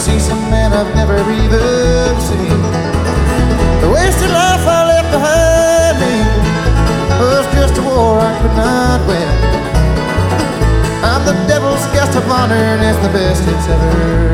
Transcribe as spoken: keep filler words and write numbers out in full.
see some man I've never even seen. The wasted life I left behind me was just a war I could not win. I'm the devil's guest of honor, and it's the best it's ever